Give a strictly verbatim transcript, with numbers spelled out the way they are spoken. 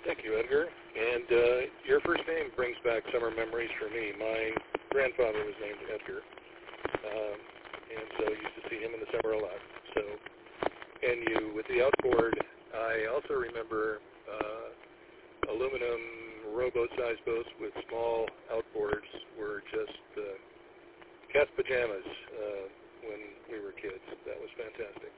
Thank you, Edgar. And uh, your first name brings back summer memories for me. My grandfather was named Edgar, um, and so I used to see him in the summer a lot. So, and you, with the outboard, I also remember uh, aluminum rowboat-sized boats with small outboards were just uh, cat's pajamas uh, when we were kids. That was fantastic.